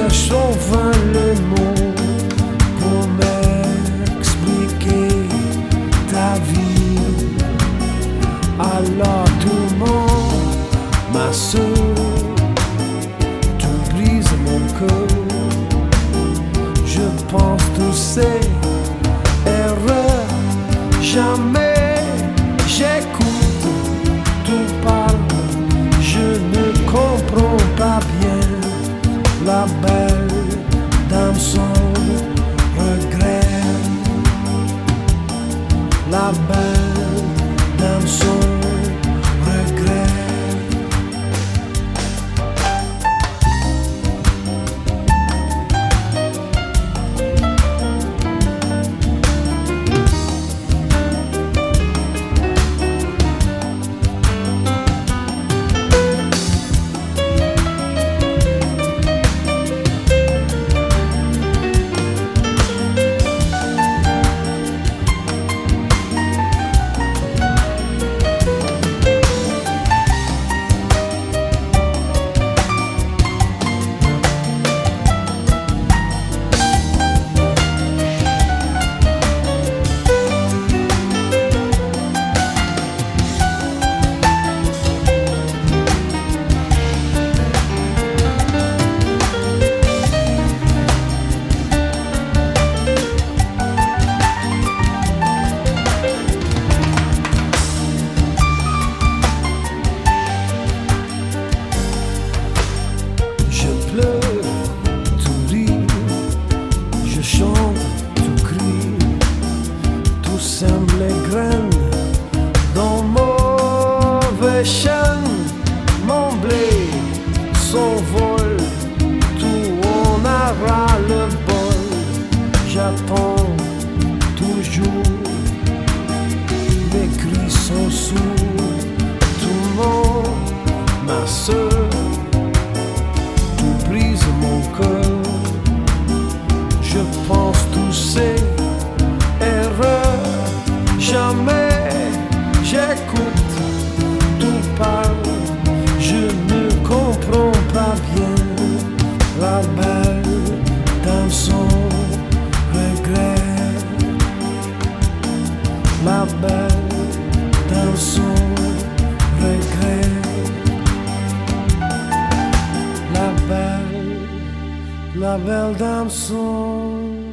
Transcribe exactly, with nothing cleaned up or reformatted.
cherche en vain le mot pour m'expliquer ta vie. Alors tout le monde, ma soeur, tu brises mon cœur. Je pense tous ces erreurs, jamais j'écoute, tout parle, je ne comprends pas bien. La belle dame sans regret, la belle dame sans regret. Sème les graines dans mauvais champ, mon blé s'envole, tout en a ras le bol. J'attends toujours, mes cris sont sourds, tout le monde, ma soeur, tout brise mon cœur. Je pense tous ces erreurs, jamais j'écoute, tout parle, je ne comprends pas bien. La belle dame sans regret, la belle dame sans regret, la belle, la belle dame sans